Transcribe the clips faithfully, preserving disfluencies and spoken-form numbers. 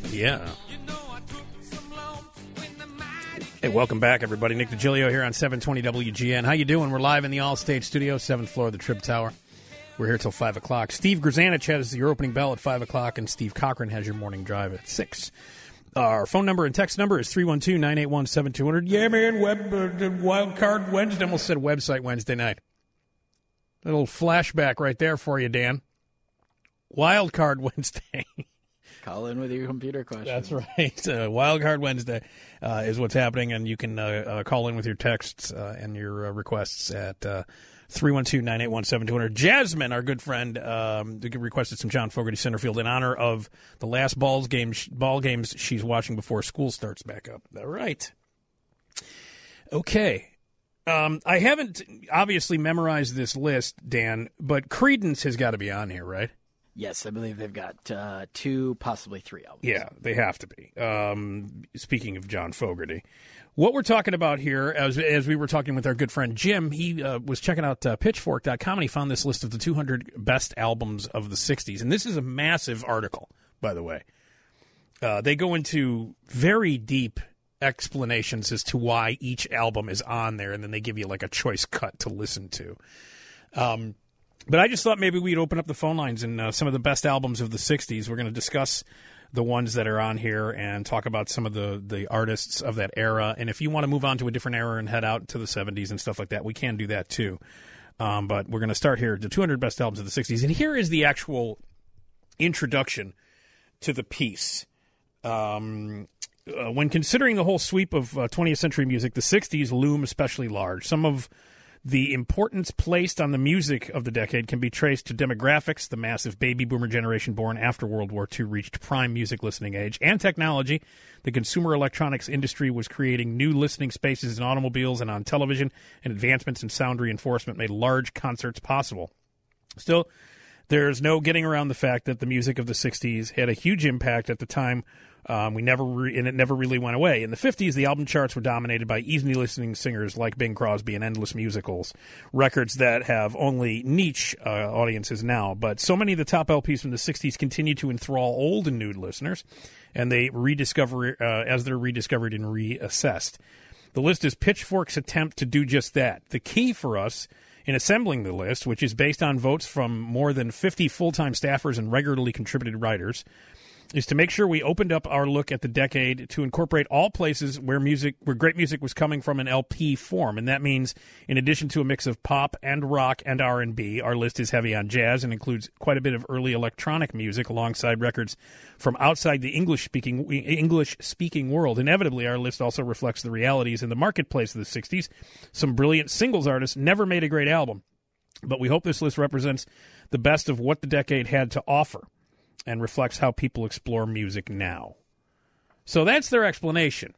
Yeah. Hey, welcome back, everybody. Nick DiGilio here on seven twenty W G N. How you doing? We're live in the All-State Studio, seventh floor of the Trib Tower. We're here till five o'clock. Steve Grzanich has your opening bell at five o'clock, and Steve Cochran has your morning drive at six. Our phone number and text number is three one two, nine eight one, seven two zero zero. Yeah, man, web, uh, Wild Card Wednesday. I almost said website Wednesday night. A little flashback right there for you, Dan. Wild Card Wednesday. Call in with your computer questions. That's right. Uh, Wild Card Wednesday uh, is what's happening, and you can uh, uh, call in with your texts uh, and your uh, requests at uh, three one two, nine eight one, seven two zero zero. Jasmine, our good friend, um, requested some John Fogerty Centerfield in honor of the last balls game, ball games she's watching before school starts back up. All right. Okay. Um, I haven't obviously memorized this list, Dan, but Creedence has got to be on here, right? Yes, I believe they've got uh, two, possibly three albums. Yeah, they have to be. Um, speaking of John Fogerty, what we're talking about here, as as we were talking with our good friend Jim, he uh, was checking out uh, pitchfork dot com, and he found this list of the two hundred best albums of the sixties. And this is a massive article, by the way. Uh, they go into very deep explanations as to why each album is on there, and then they give you like a choice cut to listen to. Um But I just thought maybe we'd open up the phone lines and uh, some of the best albums of the sixties. We're going to discuss the ones that are on here and talk about some of the, the artists of that era. And if you want to move on to a different era and head out to the seventies and stuff like that, we can do that too. Um, but we're going to start here, the two hundred best albums of the sixties. And here is the actual introduction to the piece. Um, uh, when considering the whole sweep of uh, twentieth century music, the sixties loom especially large. Some of the importance placed on the music of the decade can be traced to demographics, the massive baby boomer generation born after World War Two reached prime music listening age, and technology. The consumer electronics industry was creating new listening spaces in automobiles and on television, and advancements in sound reinforcement made large concerts possible. Still, there's no getting around the fact that the music of the sixties had a huge impact at the time. Um, we never re- and it never really went away. In the fifties, the album charts were dominated by easy listening singers like Bing Crosby and endless musicals, records that have only niche uh, audiences now. But so many of the top L Ps from the sixties continue to enthrall old and new listeners, and they rediscover uh, as they're rediscovered and reassessed. The list is Pitchfork's attempt to do just that. The key for us in assembling the list, which is based on votes from more than fifty full-time staffers and regularly contributed writers, is to make sure we opened up our look at the decade to incorporate all places where music, where great music was coming from in L P form. And that means, in addition to a mix of pop and rock and R and B, our list is heavy on jazz and includes quite a bit of early electronic music alongside records from outside the English-speaking English-speaking world. Inevitably, our list also reflects the realities in the marketplace of the sixties. Some brilliant singles artists never made a great album, but we hope this list represents the best of what the decade had to offer and reflects how people explore music now. So that's their explanation.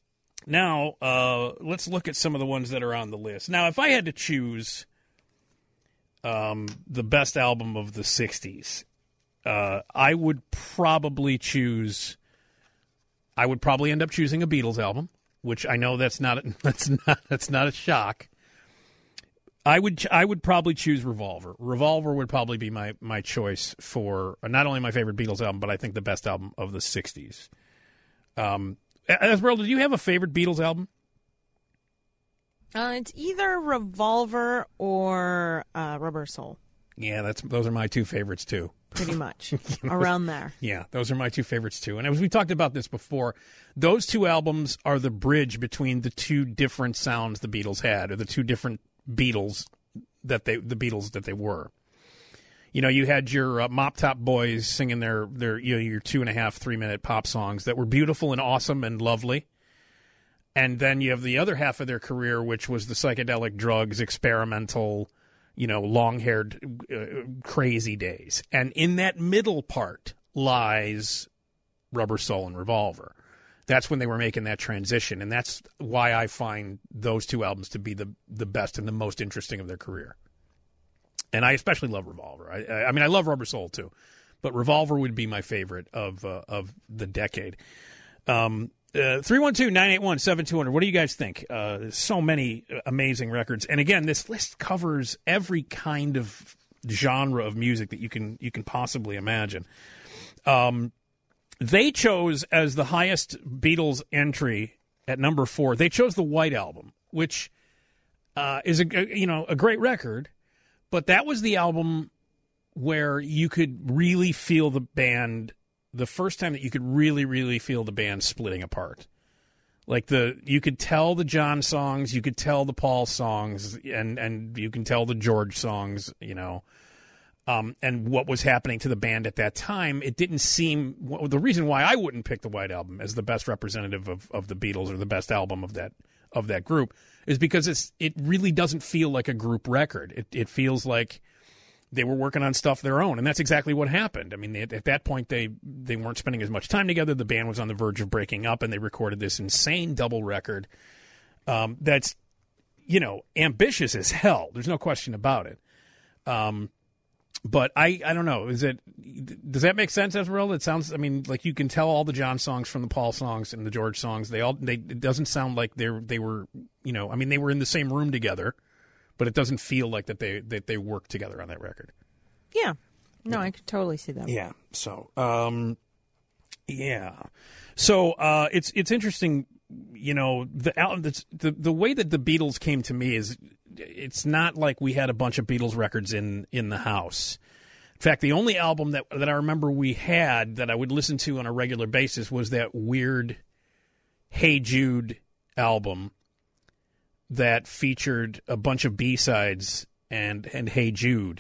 Now, uh, let's look at some of the ones that are on the list. Now, if I had to choose um, the best album of the sixties, uh, I would probably choose, I would probably end up choosing a Beatles album, which I know that's not, that's not, that's not a shock. I would I would probably choose Revolver. Revolver would probably be my, my choice for not only my favorite Beatles album, but I think the best album of the sixties. Um, Esmeralda, do you have a favorite Beatles album? Uh, it's either Revolver or uh, Rubber Soul. Yeah, that's those are my two favorites too. Pretty much around there. Yeah, those are my two favorites too. And as we talked about this before, those two albums are the bridge between the two different sounds the Beatles had, or the two different Beatles that they the Beatles that they were. You know, you had your uh, Mop Top Boys singing their their you know your two and a half three minute pop songs that were beautiful and awesome and lovely, and then you have the other half of their career, which was the psychedelic drugs, experimental, you know, long haired uh, crazy days. And in that middle part lies Rubber Soul and Revolver. That's when they were making that transition, and that's why I find those two albums to be the the best and the most interesting of their career. And I especially love Revolver. I, I mean, I love Rubber Soul too, but Revolver would be my favorite of uh, of the decade. Um, uh, three one two, nine eight one, seven two zero zero. What do you guys think? Uh, there's so many amazing records, and again, this list covers every kind of genre of music that you can you can possibly imagine. Um. they chose as the highest Beatles entry at number four. They chose the White Album, which uh, is a you know a great record, but that was the album where you could really feel the band. The first time that you could really, really feel the band splitting apart. Like the, you could tell the John songs, you could tell the Paul songs, and, and you can tell the George songs, you know, um, and what was happening to the band at that time. It didn't seem, well, the reason why I wouldn't pick the White Album as the best representative of, of the Beatles or the best album of that, of that group is because it's, it really doesn't feel like a group record. It, it feels like they were working on stuff their own, and that's exactly what happened. I mean, they, at that point, they they weren't spending as much time together. The band was on the verge of breaking up, and they recorded this insane double record um, that's, you know, ambitious as hell. There's no question about it. Um, but I, I don't know. Is it? Does that make sense, Esmeralda? It sounds. I mean, like you can tell all the John songs from the Paul songs and the George songs. They all. They. It doesn't sound like they're. They were. You know. I mean, they were in the same room together. But it doesn't feel like that they that they worked together on that record. Yeah. No, I could totally see that. Yeah. So, um, yeah. So uh, it's it's interesting, you know, the, the the way that the Beatles came to me is it's not like we had a bunch of Beatles records in, in the house. In fact, the only album that that I remember we had that I would listen to on a regular basis was that weird Hey Jude album that featured a bunch of B-sides and, and Hey Jude.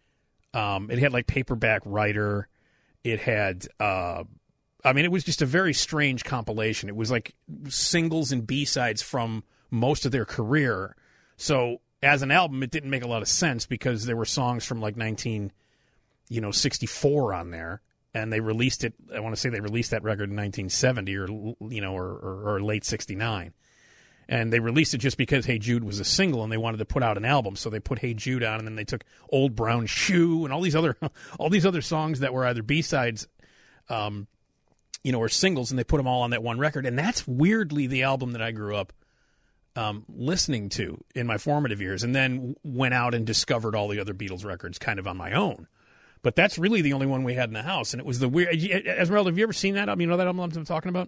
Um, it had like Paperback Writer. It had, uh, I mean, it was just a very strange compilation. It was like singles and B-sides from most of their career. So as an album, it didn't make a lot of sense because there were songs from like nineteen, you know, sixty-four on there. And they released it, I want to say they released that record in nineteen seventy or, you know, or, or, or late sixty-nine. And they released it just because Hey Jude was a single and they wanted to put out an album. So they put Hey Jude on, and then they took Old Brown Shoe and all these other all these other songs that were either B-sides, um, you know, or singles, and they put them all on that one record. And that's weirdly the album that I grew up um, listening to in my formative years, and then went out and discovered all the other Beatles records kind of on my own. But that's really the only one we had in the house, and it was the weird. Esmeralda, have you ever seen that album? You know that album I'm talking about?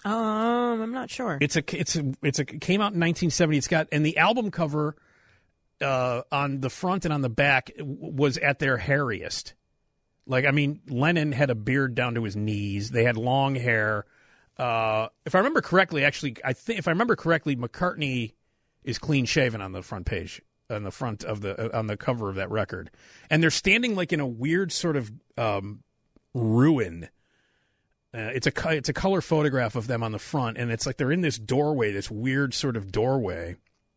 Um, I'm not sure. It's a it's a it's a it came out in nineteen seventy. It's got, and the album cover uh, on the front and on the back was at their hairiest. Like, I mean, Lennon had a beard down to his knees. They had long hair. Uh, if I remember correctly, actually, I think if I remember correctly, McCartney is clean shaven on the front page, on the front of the uh, on the cover of that record, and they're standing like in a weird sort of um, ruin. Uh, it's a it's a color photograph of them on the front, and it's like they're in this doorway, this weird sort of doorway,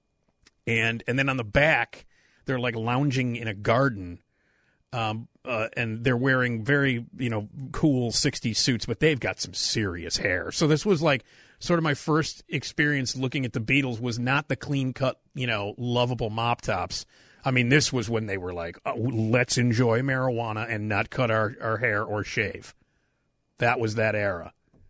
and and then on the back they're like lounging in a garden, um, uh, and they're wearing very you know cool sixties suits, but they've got some serious hair. So this was like sort of my first experience looking at the Beatles. Was not the clean cut you know lovable mop tops. I mean, this was when they were like, oh, let's enjoy marijuana and not cut our, our hair or shave. That was that era.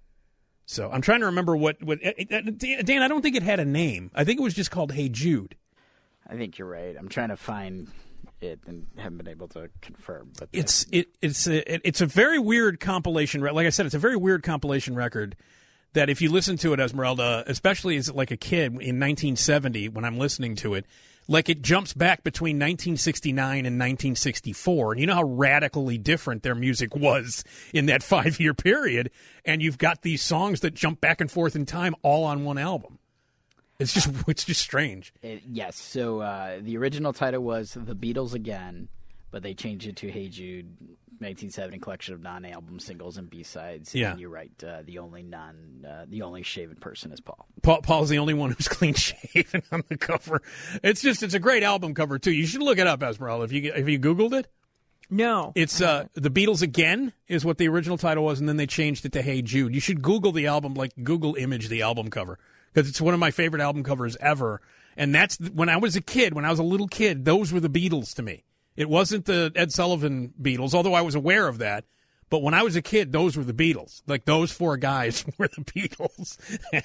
So I'm trying to remember what, what Dan, I don't think it had a name. I think it was just called Hey Jude. I think you're right. I'm trying to find it and haven't been able to confirm. But it's it it's a it's a very weird compilation. Like I said, it's a very weird compilation record that if you listen to it, Esmeralda, especially as like a kid in nineteen seventy, when I'm listening to it, like it jumps back between nineteen sixty-nine and nineteen sixty-four. And you know how radically different their music was in that five-year period. And you've got these songs that jump back and forth in time all on one album. It's just it's just strange. It, yes. So uh, the original title was The Beatles Again, but they changed it to Hey Jude, nineteen seventy collection of non-album singles and B-sides. Yeah. And you're right. Uh, the only non, uh, the only shaven person is Paul. Paul. Paul's the only one who's clean shaven on the cover. It's just it's a great album cover too. You should look it up, Esmeralda. If you have you Googled it? No. It's uh, The Beatles Again is what the original title was, and then they changed it to Hey Jude. You should Google the album, like Google image the album cover, because it's one of my favorite album covers ever. And that's when I was a kid, when I was a little kid, those were the Beatles to me. It wasn't the Ed Sullivan Beatles, although I was aware of that. But when I was a kid, those were the Beatles. Like, those four guys were the Beatles.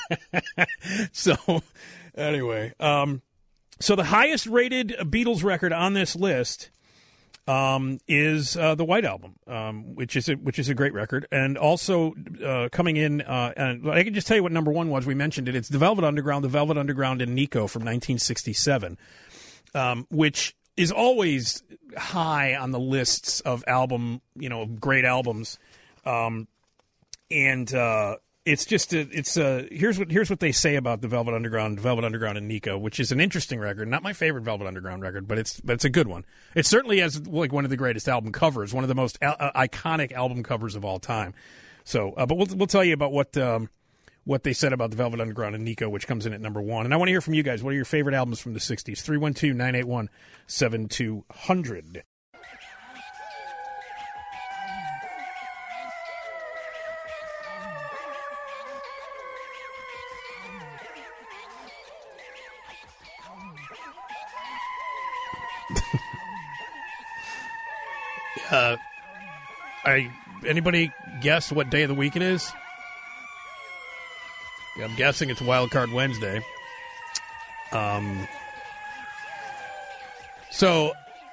So, anyway. Um, so the highest rated Beatles record on this list um, is uh, the White Album, um, which is a, which is a great record. And also uh, coming in, uh, and I can just tell you what number one was. We mentioned it. It's The Velvet Underground, The Velvet Underground and Nico from nineteen sixty-seven, um, which is always high on the lists of album, you know, great albums. Um, and uh, it's just a, it's a, here's what here's what they say about the Velvet Underground, Velvet Underground and Nico, which is an interesting record. Not my favorite Velvet Underground record, but it's but it's a good one. It certainly has like one of the greatest album covers, one of the most uh, iconic album covers of all time. So, uh, but we'll we'll tell you about what um, what they said about the Velvet Underground and Nico, which comes in at number one. And I want to hear from you guys. What are your favorite albums from the sixties? three one two, nine eight one, seven two zero zero. uh, I anybody guess what day of the week it is? Yeah, I'm guessing it's Wild Card Wednesday. Um. So,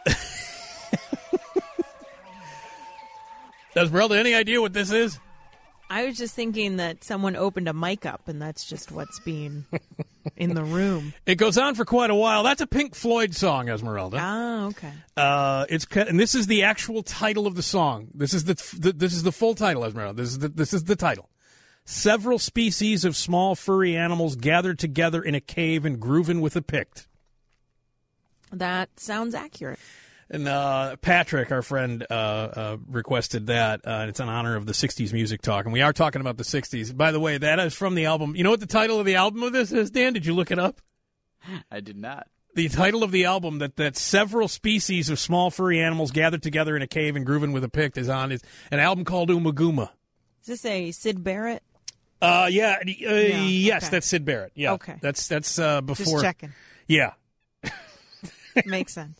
Esmeralda, any idea what this is? I was just thinking that someone opened a mic up, and that's just what's being in the room. It goes on for quite a while. That's a Pink Floyd song, Esmeralda. Ah, okay. Uh, it's and this is the actual title of the song. This is the, the this is the full title, Esmeralda. This is the, this is the title. Several species of small furry animals gathered together in a cave and grooving with a pict. That sounds accurate. And uh, Patrick, our friend, uh, uh, requested that. Uh, it's in honor of the sixties Music Talk. And we are talking about the sixties. By the way, that is from the album. You know what the title of the album of this is, Dan? Did you look it up? I did not. The title of the album that, that several species of small furry animals gathered together in a cave and grooving with a pict is on is an album called Umaguma. Is this a Syd Barrett? Uh, yeah, uh, yeah yes, okay. that's Syd Barrett. Yeah, okay. That's that's uh, before. Just checking. Yeah. Makes sense.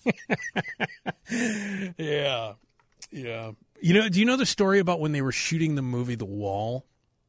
yeah, yeah. You know, do you know the story about when they were shooting the movie The Wall?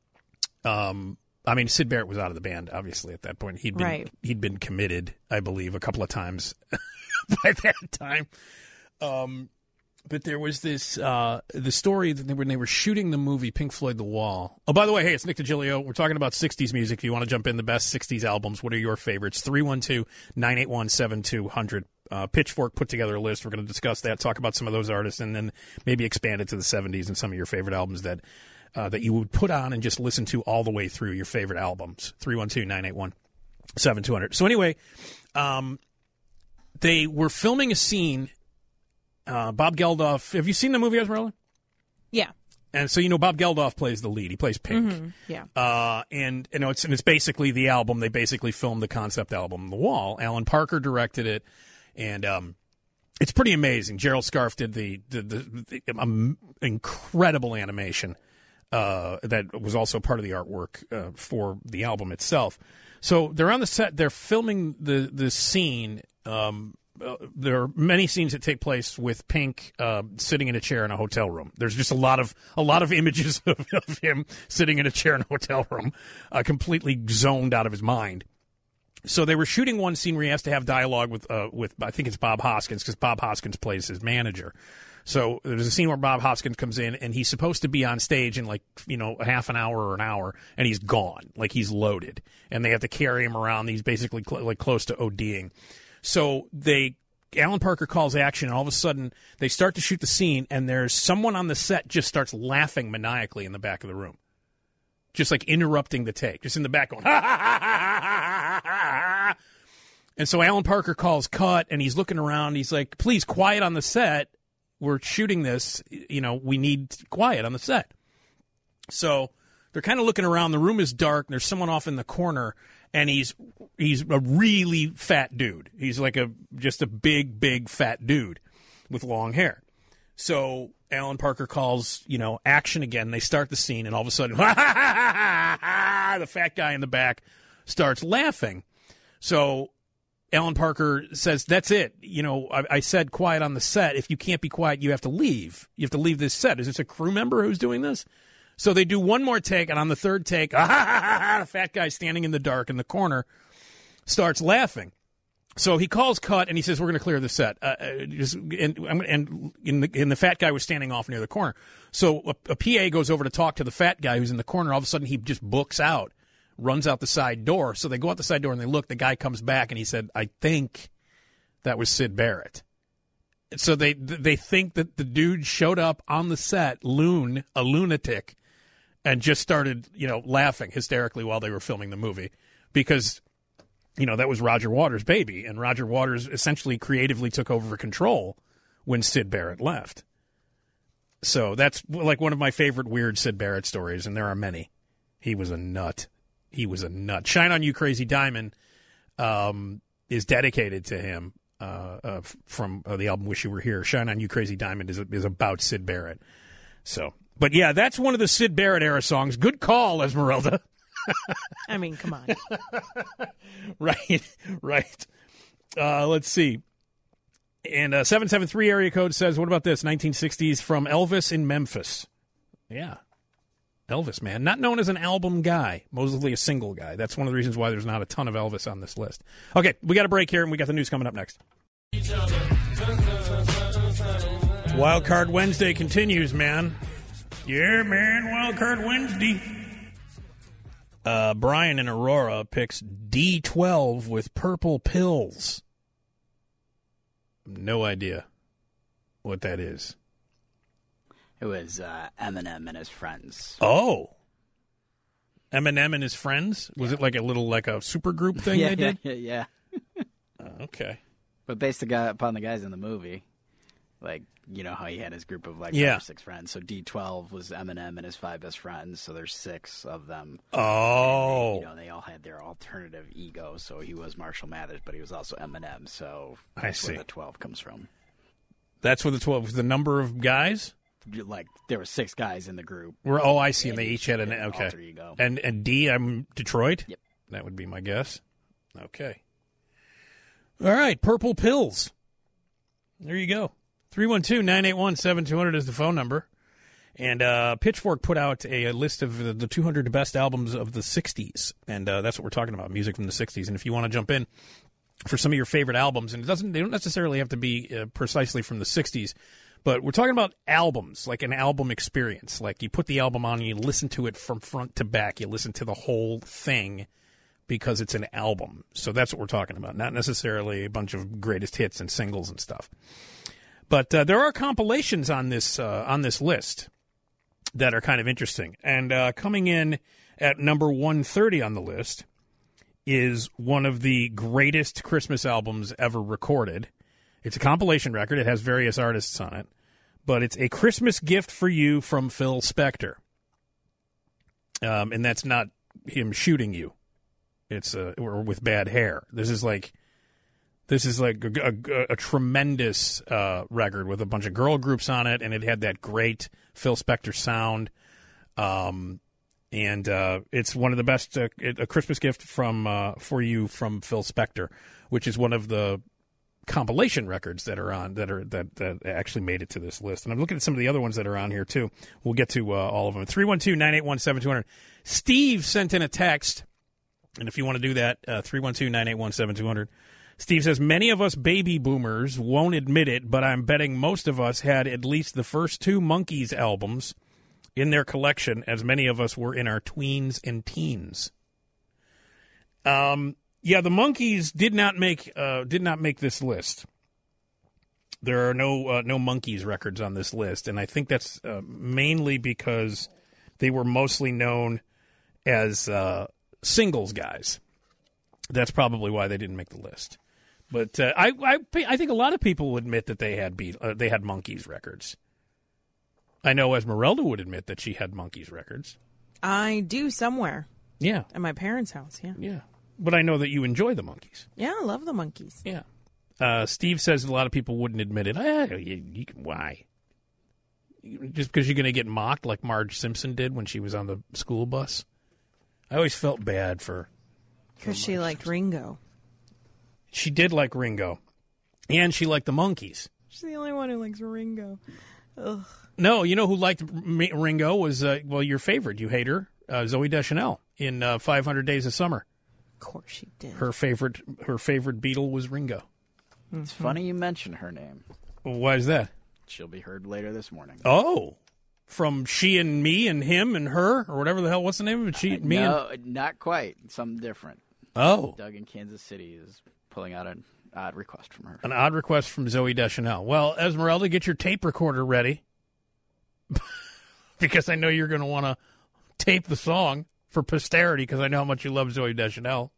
Um, I mean, Syd Barrett was out of the band, obviously, at that point. He'd been right. he'd been committed, I believe, a couple of times by that time. Um, but there was this uh, the story that they, when they were shooting the movie Pink Floyd The Wall. Oh, by the way, hey, it's Nick DiGilio. We're talking about sixties music. If you want to jump in, the best sixties albums, what are your favorites? three one two, nine eight one, seven two zero zero. Uh, Pitchfork put together a list. We're going to discuss that, talk about some of those artists, and then maybe expand it to the seventies and some of your favorite albums that uh, that you would put on and just listen to all the way through your favorite albums. three one two, nine eight one, seven two zero zero. So anyway, um, they were filming a scene. Uh, Bob Geldof. Have you seen the movie, Esmeralda? Yeah. And so, you know, Bob Geldof plays the lead. He plays Pink. Mm-hmm. Yeah. Uh, and, you know, it's, and it's basically the album. They basically filmed the concept album, The Wall. Alan Parker directed it. And um, it's pretty amazing. Gerald Scarfe did the, the, the, the um, incredible animation uh, that was also part of the artwork uh, for the album itself. So they're on the set. They're filming the, the scene. Um, Uh, there are many scenes that take place with Pink uh, sitting in a chair in a hotel room. There's just a lot of a lot of images of, of him sitting in a chair in a hotel room, uh, completely zoned out of his mind. So they were shooting one scene where he has to have dialogue with uh, with I think it's Bob Hoskins, because Bob Hoskins plays his manager. So there's a scene where Bob Hoskins comes in and he's supposed to be on stage in like, you know, a half an hour or an hour, and he's gone, like he's loaded, and they have to carry him around. He's basically cl- like close to ODing. So they, Alan Parker calls action, and all of a sudden they start to shoot the scene, and there's someone on the set just starts laughing maniacally in the back of the room, just like interrupting the take, just in the back going, ha, ha, ha, ha, ha, ha. And so Alan Parker calls cut, and he's looking around. He's like, please, quiet on the set. We're shooting this. You know, we need quiet on the set. So they're kind of looking around. The room is dark, and there's someone off in the corner. And he's he's a really fat dude. He's like a just a big, big fat dude with long hair. So Alan Parker calls, you know, action again. They start the scene, and all of a sudden, ha, ha, ha, ha, ha, the fat guy in the back starts laughing. So Alan Parker says, that's it. You know, I, I said quiet on the set. If you can't be quiet, you have to leave. You have to leave this set. Is this a crew member who's doing this? So they do one more take, and on the third take, ah, ha, ha, ha, the fat guy standing in the dark in the corner starts laughing. So he calls cut and he says, "We're going to clear the set." Uh, uh, just, and and in the, and the fat guy was standing off near the corner. So a, a P A goes over to talk to the fat guy who's in the corner. All of a sudden, he just books out, runs out the side door. So they go out the side door and they look. The guy comes back and he said, "I think that was Syd Barrett." So they they think that the dude showed up on the set, loon, a lunatic, and just started, you know, laughing hysterically while they were filming the movie because, you know, that was Roger Waters' baby, and Roger Waters essentially creatively took over control when Syd Barrett left. So that's like one of my favorite weird Syd Barrett stories, and there are many. He was a nut. He was a nut. Shine On You Crazy Diamond um, is dedicated to him uh, uh, from uh, the album Wish You Were Here. Shine On You Crazy Diamond is, is about Syd Barrett. So, but yeah, that's one of the Syd Barrett era songs. Good call, Esmeralda. I mean, come on. Right, right. Uh, let's see. And uh, seven seven three area code says, what about this? nineteen sixties from Elvis in Memphis. Yeah. Elvis, man. Not known as an album guy, mostly a single guy. That's one of the reasons why there's not a ton of Elvis on this list. Okay, we got a break here, and we got the news coming up next. Wild Card Wednesday continues, man. Yeah, man, Wild Card Wednesday. Uh, Brian in Aurora picks D twelve with Purple Pills. No idea what that is. It was uh, Eminem and his friends. Oh. Eminem and his friends? Was yeah. it like a little, like a super group thing yeah, they did? Yeah, yeah. yeah. Oh, okay. But based upon the guys in the movie, like, you know how he had his group of like yeah. five or six friends. So D twelve was Eminem and his five best friends. So there's six of them. Oh. They, you know, they all had their alternative egos. So he was Marshall Mathers, but he was also Eminem. So that's I see. where the twelve comes from. That's where the twelve was. The number of guys? Like there were six guys in the group. We're, oh, I see. And, and they each had an an okay. alter ego. And and D, I'm Detroit. Yep. That would be my guess. Okay. All right, Purple Pills. There you go. three one two, nine eight one, seven two zero zero is the phone number. And uh, Pitchfork put out a, a list of the, the two hundred best albums of the sixties. And uh, that's what we're talking about, music from the sixties. And if you want to jump in for some of your favorite albums, and it doesn't they don't necessarily have to be uh, precisely from the sixties, but we're talking about albums, like an album experience. Like you put the album on and you listen to it from front to back. You listen to the whole thing because it's an album. So that's what we're talking about, not necessarily a bunch of greatest hits and singles and stuff. But uh, there are compilations on this uh, on this list that are kind of interesting. And uh, coming in at number one thirty on the list is one of the greatest Christmas albums ever recorded. It's a compilation record. It has various artists on it. But it's A Christmas Gift for You from Phil Spector. Um, and that's not him shooting you. It's uh, or with bad hair. This is like... This is like a, a, a tremendous uh, record with a bunch of girl groups on it, and it had that great Phil Spector sound. Um, and uh, it's one of the best, uh, a Christmas gift from uh, for you from Phil Spector, which is one of the compilation records that are on that are that, that actually made it to this list. And I'm looking at some of the other ones that are on here too. We'll get to uh, all of them. three one two, nine eight one, seven two zero zero. Steve sent in a text, and if you want to do that, uh, three one two, nine eight one, seven two zero zero. Steve says, many of us baby boomers won't admit it, but I'm betting most of us had at least the first two Monkees albums in their collection, as many of us were in our tweens and teens. Um, yeah, the Monkees did not make uh, did not make this list. There are no uh, no Monkees records on this list, and I think that's uh, mainly because they were mostly known as uh, singles guys. That's probably why they didn't make the list. But uh, I, I, I think a lot of people would admit that they had Be- uh, they had Monkees records. I know Esmeralda would admit that she had Monkees records. I do somewhere. Yeah, at my parents' house. Yeah, yeah. But I know that you enjoy the Monkees. Yeah, I love the Monkees. Yeah. Uh, Steve says a lot of people wouldn't admit it. Ah, you, you, why? Just because you're going to get mocked like Marge Simpson did when she was on the school bus. I always felt bad for. Because she liked Ringo. She did like Ringo. And she liked the Monkees. She's the only one who likes Ringo. Ugh. No, you know who liked Ringo was, uh, well, your favorite. You hate her, uh, Zooey Deschanel in uh, five hundred Days of Summer. Of course she did. Her favorite her favorite Beatle was Ringo. It's funny you mention her name. Why is that? She'll be heard later this morning. Oh, from She and Me and Him and Her, or whatever the hell. What's the name of it? She, Me, no, and... not quite. Something different. Oh. Doug in Kansas City is pulling out an odd request from her. An odd request from Zoe Deschanel. Well, Esmeralda, get your tape recorder ready. Because I know you're going to want to tape the song for posterity because I know how much you love Zoe Deschanel.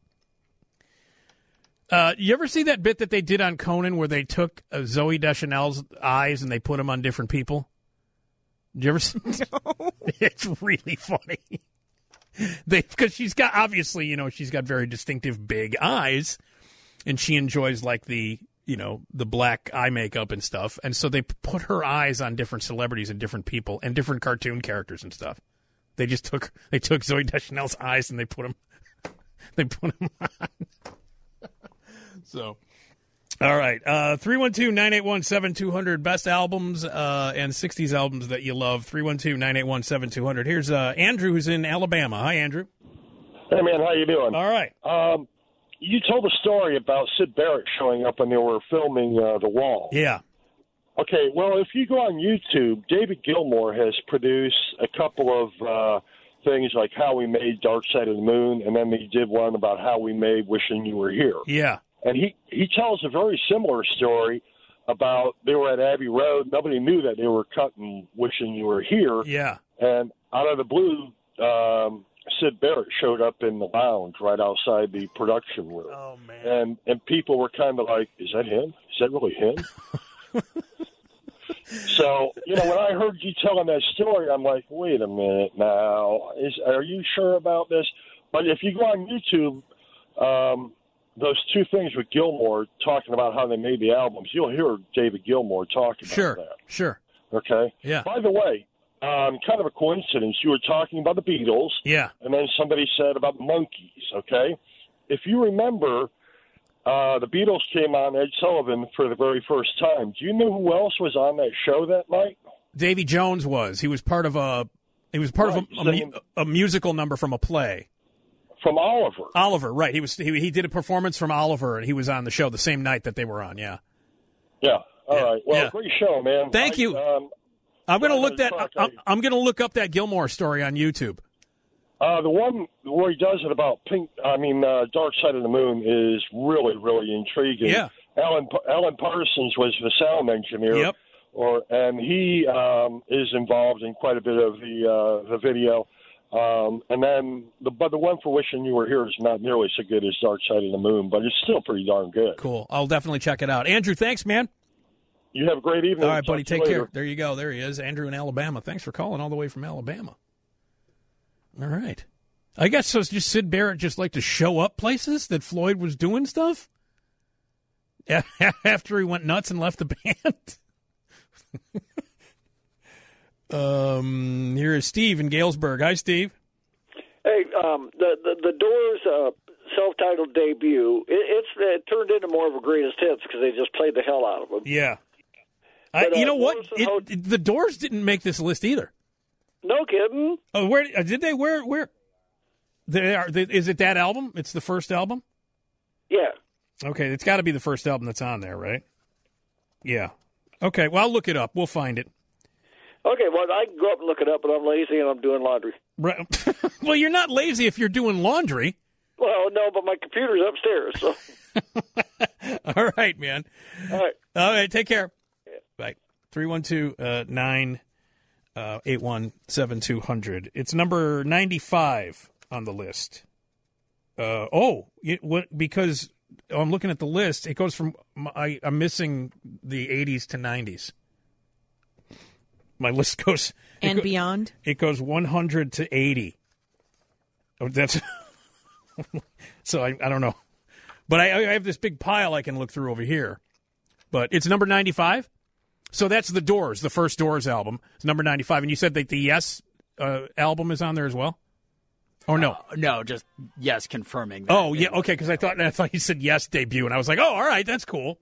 Uh, you ever see that bit that they did on Conan where they took uh, Zoe Deschanel's eyes and they put them on different people? Did you ever see? No. It's really funny. They because she's got obviously you know she's got very distinctive big eyes, and she enjoys like the you know the black eye makeup and stuff, and so they put her eyes on different celebrities and different people and different cartoon characters and stuff. They just took they took Zoe Deschanel's eyes and they put them they put them on. So, all right. Uh, three one two, nine eight one, seven two zero zero. Best albums uh, and sixties albums that you love. three one two, nine eight one, seven two zero zero. Here's uh, Andrew, who's in Alabama. Hi, Andrew. Hey, man. How you doing? All right. Um, you told a story about Syd Barrett showing up when they were filming uh, The Wall. Yeah. Okay. Well, if you go on YouTube, David Gilmour has produced a couple of uh, things like how we made Dark Side of the Moon, and then he did one about how we made Wishing You Were Here. Yeah. And he, he tells a very similar story about they were at Abbey Road. Nobody knew that they were cutting Wishing You Were Here. Yeah. And out of the blue, um, Syd Barrett showed up in the lounge right outside the production room. Oh, man. And, and people were kind of like, is that him? Is that really him? So, you know, when I heard you telling that story, I'm like, wait a minute now. Is, are you sure about this? But if you go on YouTube, um, those two things with Gilmour talking about how they made the albums, you'll hear David Gilmour talking about Sure. that. Sure. Okay? Yeah. By the way, um, kind of a coincidence, you were talking about the Beatles, Yeah. and then somebody said about the Monkees, okay? If you remember, uh, the Beatles came on Ed Sullivan for the very first time. Do you know who else was on that show that night? Davy Jones was. He was part of a. He was part Right, of a, a, mu- same- a musical number from a play. From Oliver. Oliver, right? He was. He, he did a performance from Oliver, and he was on the show the same night that they were on. Yeah. Yeah. All Yeah, right. Well, yeah. great show, man. Thank I, you. Um, I'm going to Yeah, look that. fuck, I'm, I- I'm going to look up that Gilmour story on YouTube. Uh, the one where he does it about Pink, I mean, uh, Dark Side of the Moon is really, really intriguing. Yeah. Alan Alan Parsons was the sound engineer. Yep. Or and he um, is involved in quite a bit of the uh, the video. Um, and then, the, but the one for Wishing You Were Here is not nearly so good as Dark Side of the Moon, but it's still pretty darn good. Cool. I'll definitely check it out. Andrew, thanks, man. You have a great evening. All right, Talk buddy. to you Take later. care. There you go. There he is, Andrew in Alabama. Thanks for calling all the way from Alabama. All right. I guess so. It's just Syd Barrett just like to show up places that Floyd was doing stuff after he went nuts and left the band. um, here is Steve in Galesburg. Hi, Steve. Hey, um, the, the the Doors uh, self-titled debut, it, it's it turned into more of a greatest hits because they just played the hell out of them. Yeah. I, But, uh, you know what? Morrison It, Ho- it- the Doors didn't make this list either. No kidding. Oh, where uh, did they? Where? Where? They are. They, is it that album? It's the first album. Yeah. Okay, it's got to be the first album that's on there, right? Yeah. Okay, well, I'll look it up. We'll find it. Okay, well, I can go up and look it up, but I'm lazy and I'm doing laundry. Right. Well, you're not lazy if you're doing laundry. Well, no, but my computer's upstairs. So, All right, man. all right. All right, take care. Bye. three one two, nine eight one, seven two zero zero. It's number ninety-five on the list. Uh, oh, it, what, because oh, I'm looking at the list. It goes from, I, I'm missing the eighties to nineties. My list goes. And go- beyond. It goes one hundred to eighty. Oh, that's so I, I don't know, but I, I have this big pile I can look through over here. But it's number ninety-five, so that's the Doors, the first Doors album. It's number ninety-five, and you said that the Yes uh, album is on there as well, or no? Uh, no, just yes, confirming. That Oh it yeah, was- okay. Because I thought I thought you said Yes debut, and I was like, oh, all right, that's cool.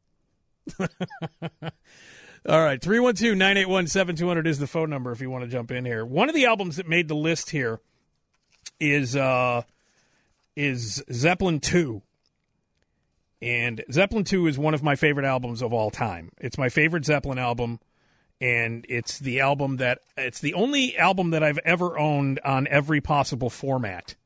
All right, three one two, nine eight one, seven two zero zero is the phone number if you want to jump in here. One of the albums that made the list here is uh, is Zeppelin two. And Zeppelin two is one of my favorite albums of all time. It's my favorite Zeppelin album, and it's the album that it's the only album that I've ever owned on every possible format.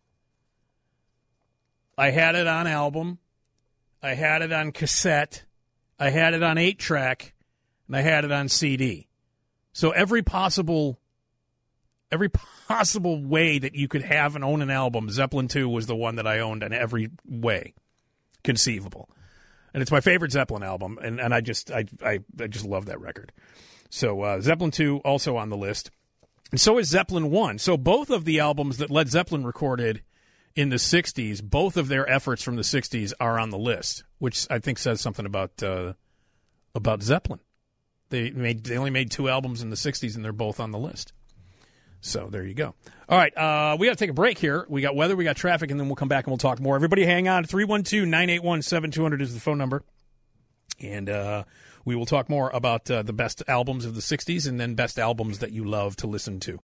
I had it on album, I had it on cassette, I had it on eight track, and I had it on C D. So every possible every possible way that you could have and own an album, Zeppelin two was the one that I owned in every way conceivable. And it's my favorite Zeppelin album, and, and I just I, I I just love that record. So uh, Zeppelin two also on the list. And so is Zeppelin one. So both of the albums that Led Zeppelin recorded in the sixties, both of their efforts from the sixties are on the list, which I think says something about uh, about Zeppelin. They made they only made two albums in the sixties, and they're both on the list. So there you go. All right, uh, we got to take a break here. We got weather, we got traffic, and then we'll come back and we'll talk more. Everybody hang on. three one two, nine eight one, seven two zero zero is the phone number. And uh, we will talk more about uh, the best albums of the sixties and then best albums that you love to listen to.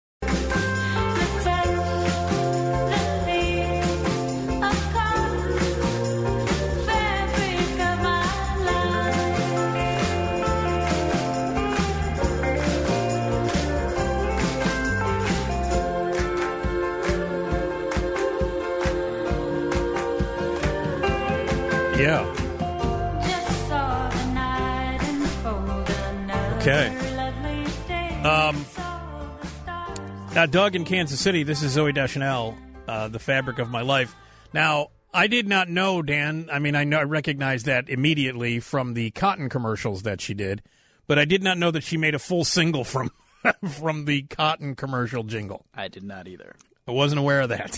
Yeah. Okay. Um, now, Doug in Kansas City, this is Zooey Deschanel, uh, The Fabric of My Life. Now, I did not know, Dan, I mean, I know I recognize that immediately from the cotton commercials that she did, but I did not know that she made a full single from from the cotton commercial jingle. I did not either. I wasn't aware of that.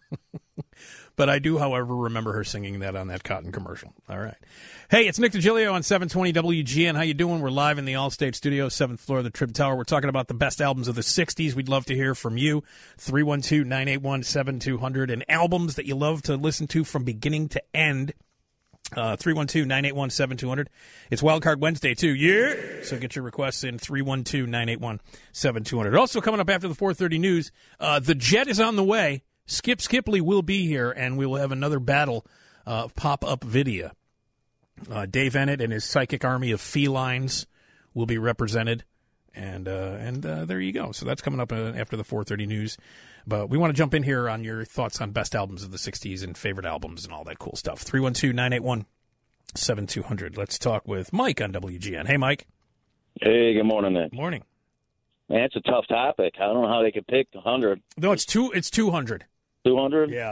But I do, however, remember her singing that on that cotton commercial. All right. Hey, it's Nick DiGilio on seven twenty W G N. How you doing? We're live in the Allstate Studios, seventh floor of the Trib Tower. We're talking about the best albums of the sixties. We'd love to hear from you. three one two, nine eight one, seven two zero zero. And albums that you love to listen to from beginning to end. Uh, three one two, nine eight one, seven two zero zero. It's Wildcard Wednesday, too. Yeah! So get your requests in three one two, nine eight one, seven two zero zero. Also coming up after the four thirty news, uh, the Jet is on the way. Skip Skipley will be here, and we will have another battle of uh, pop-up video. Uh, Dave Ennett and his psychic army of felines will be represented, and uh, and uh, there you go. So that's coming up uh, after the four thirty news. But we want to jump in here on your thoughts on best albums of the sixties and favorite albums and all that cool stuff. three one two, nine eight one, seven two zero zero. Let's talk with Mike on W G N. Hey, Mike. Hey, good morning, Nick. Morning. Man, it's a tough topic. I don't know how they could pick one hundred. No, it's two. It's two hundred. two hundred? Yeah.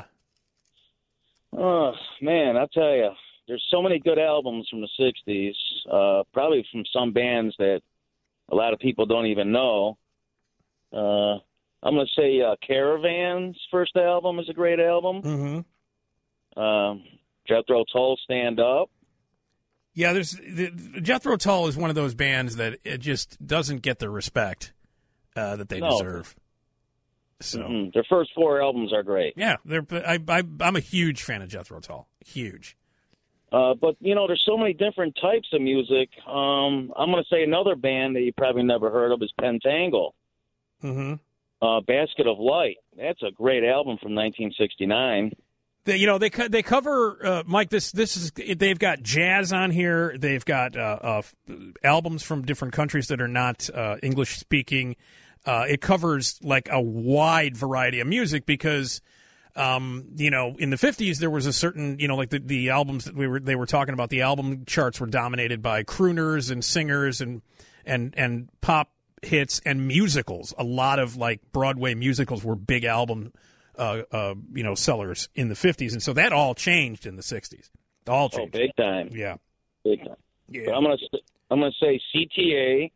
Oh, man, I'll tell you, there's so many good albums from the sixties, uh, probably from some bands that a lot of people don't even know. Uh, I'm going to say uh, Caravan's first album is a great album. Mm-hmm. Um, Jethro Tull, Stand Up. Yeah, there's the, Jethro Tull is one of those bands that it just doesn't get the respect uh, that they No. deserve. So Mm-hmm. Their first four albums are great. yeah, they're I, I I'm a huge fan of Jethro Tull. Huge. Uh, but, you know, there's so many different types of music. Um, I'm going to say another band that you probably never heard of is Pentangle. Mm-hmm. Uh, Basket of Light. That's a great album from nineteen sixty-nine. They, you know, they co- they cover uh, Mike. This this is they've got jazz on here. They've got uh, uh, albums from different countries that are not uh, English speaking. Uh, it covers like a wide variety of music because, um, you know, in the fifties there was a certain, you know, like the, the albums that we were they were talking about. The album charts were dominated by crooners and singers and and and pop hits and musicals. A lot of like Broadway musicals were big album, uh, uh, you know, sellers in the fifties, and so that all changed in the sixties. All Oh, changed. big time. Yeah, Big time. yeah. But I'm gonna I'm gonna say C T A.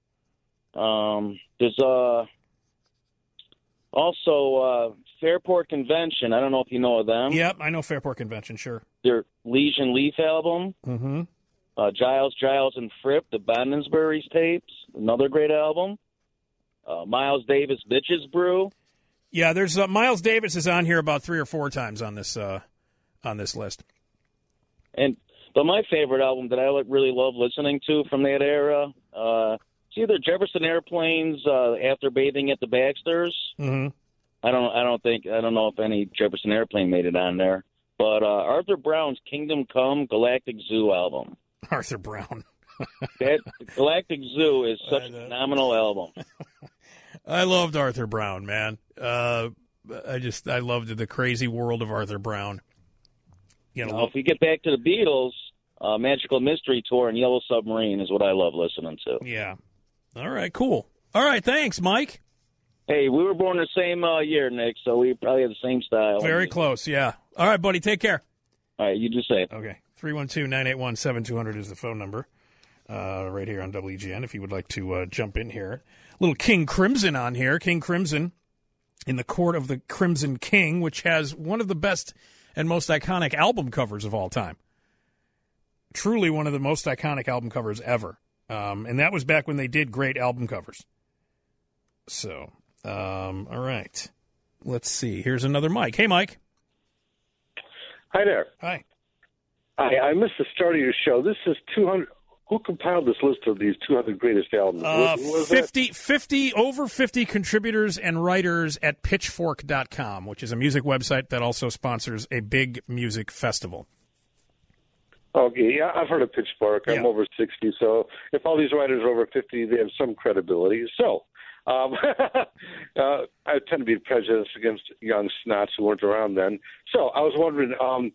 Um, there's uh also uh, Fairport Convention. I don't know if you know of them. Yep, I know Fairport Convention. Sure. Their Legion Leaf album. Mm-hmm. Uh, Giles, Giles, and Fripp, the Bondinsbury's tapes. Another great album. Uh, Miles Davis, Bitches Brew. Yeah, there's uh, Miles Davis is on here about three or four times on this uh, on this list. And but my favorite album that I like, really love listening to from that era, uh, it's either Jefferson Airplanes, uh, After Bathing at the Baxters, Mm-hmm. I don't I don't think I don't know if any Jefferson Airplane made it on there. But uh, Arthur Brown's Kingdom Come Galactic Zoo album. Arthur Brown. That Galactic Zoo is such a phenomenal album. I loved Arthur Brown, man. Uh, I just I loved the crazy world of Arthur Brown. You know, now, if we get back to the Beatles, uh, Magical Mystery Tour and Yellow Submarine is what I love listening to. Yeah. All right, cool. All right, thanks, Mike. Hey, we were born the same uh, year, Nick, so we probably have the same style. Very close, yeah. All right, buddy, take care. All right, you just say it. Okay, three one two, nine eight one, seven two zero zero is the phone number uh, right here on W G N if you would like to uh, jump in here. Little King Crimson on here. King Crimson in the Court of the Crimson King, which has one of the best and most iconic album covers of all time. Truly one of the most iconic album covers ever. Um, and that was back when they did great album covers. So, um, all right. Let's see. Here's another Mike. Hey, Mike. Hi there. Hi. I, I missed the start of your show. This is two hundred. Who compiled this list of these two hundred greatest albums? Uh, what, what fifty, fifty, over fifty contributors and writers at pitchfork dot com, which is a music website that also sponsors a big music festival. Okay, yeah, I've heard of Pitchfork. I'm Yeah. over sixty, so if all these writers are over fifty, they have some credibility. So, um, uh, I tend to be prejudiced against young snots who weren't around then. So I was wondering, um,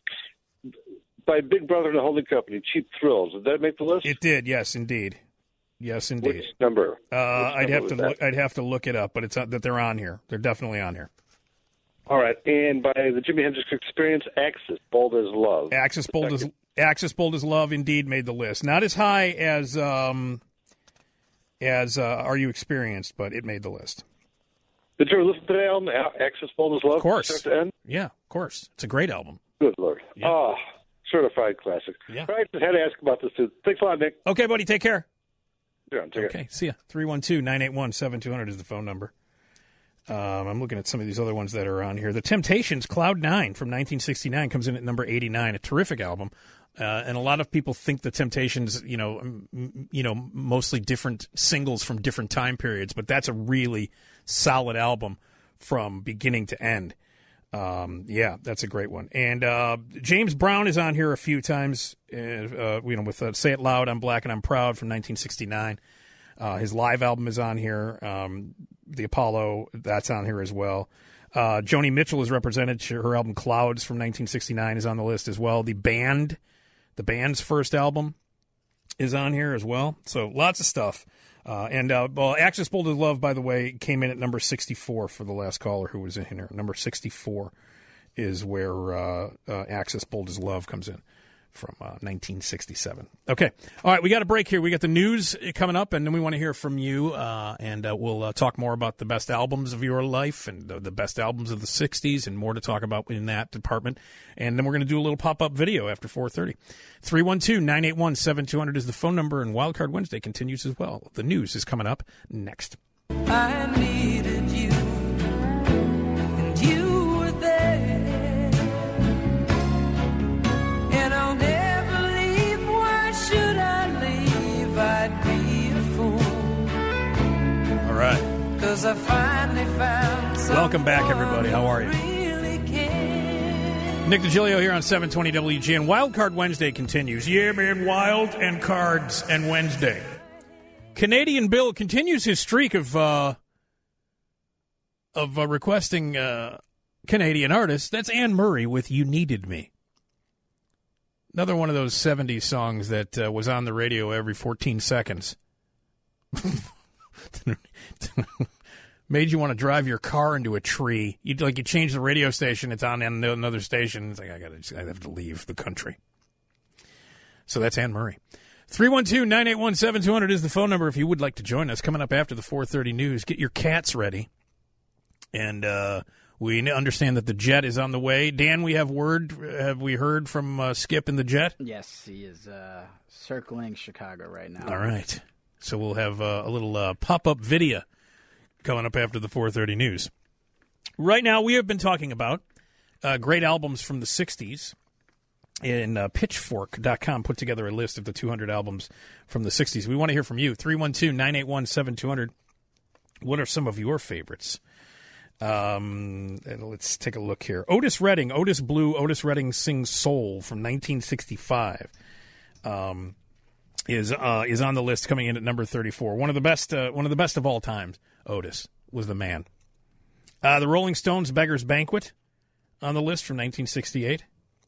by Big Brother and the Holding Company, Cheap Thrills, did that make the list? It did, yes, indeed. Yes, indeed. Which number? Uh, Which I'd number have was to that? look, I'd have to look it up, but it's not, that they're on here. They're definitely on here. All right, and by the Jimi Hendrix Experience, Axis, Bold as Love. Axis Bold as Axis Bold as Love indeed made the list. Not as high as um, as uh, Are You Experienced, but it made the list. Did you ever listen to that album, Axis Bold as Love? Of course. Start to end? Yeah, of course. It's a great album. Good Lord. Yeah. Oh, certified classic. Yeah. All right, just had to ask about this too. Thanks a lot, Nick. Okay, buddy, take care. Yeah, take care. Okay, see ya. three one two, nine eight one, seven two zero zero is the phone number. Um, I'm looking at some of these other ones that are on here. The Temptations' Cloud Nine from nineteen sixty-nine comes in at number eighty-nine, a terrific album. Uh, and a lot of people think the Temptations, you know, m- you know, mostly different singles from different time periods, but that's a really solid album from beginning to end. Um, yeah, that's a great one. And uh, James Brown is on here a few times, uh, uh, you know, with uh, Say It Loud, I'm Black and I'm Proud from nineteen sixty-nine. Uh, his live album is on here. Um, the Apollo, that's on here as well. Uh, Joni Mitchell is represented. Her album Clouds from nineteen sixty-nine is on the list as well. The band, the band's first album is on here as well. So lots of stuff. Uh, and, uh, well, Axis Bold as Love, by the way, came in at number sixty-four for the last caller who was in here. Number sixty-four is where uh, uh, Axis Bold as Love comes in from uh, nineteen sixty-seven. Okay. All right, we got a break here. We got the news coming up, and then we want to hear from you, uh, and uh, we'll uh, talk more about the best albums of your life and the, the best albums of the sixties and more to talk about in that department. And then we're going to do a little pop-up video after four thirty. three one two, nine eight one, seven two zero zero is the phone number, and Wildcard Wednesday continues as well. The news is coming up next. I needed you, and you were there. And I'll never leave. Why should I leave? I'd be a fool. All right. 'Cause I finally found someone. Welcome back, everybody. How are you? Really care. Nick DiGilio here on seven twenty W G N. Wildcard Wednesday continues. Yeah, man, Wild and Cards and Wednesday. Canadian Bill continues his streak of uh, of uh, requesting uh, Canadian artists. That's Anne Murray with You Needed Me. Another one of those seventies songs that uh, was on the radio every fourteen seconds. Made you want to drive your car into a tree. You like you change the radio station, it's on another station. It's like I gotta, I have to leave the country. So that's Anne Murray. three one two, nine eight one, seven two zero zero is the phone number if you would like to join us. Coming up after the four thirty news, get your cats ready. And uh, we understand that the jet is on the way. Dan, we have word. Have we heard from uh, Skip in the jet? Yes, he is uh, circling Chicago right now. All right. So we'll have uh, a little uh, pop-up video coming up after the four thirty news. Right now, we have been talking about uh, great albums from the sixties. And uh, pitchfork dot com put together a list of the two hundred albums from the sixties. We want to hear from you. three one two, nine eight one, seven two zero zero. What are some of your favorites? Um, and let's take a look here. Otis Redding, Otis Blue, Otis Redding Sings Soul from nineteen sixty-five. Um, is uh, is on the list, coming in at number thirty-four. One of the best, uh, one of the best of all times. Otis was the man. Uh, the Rolling Stones' "Beggar's Banquet" on the list from nineteen sixty-eight.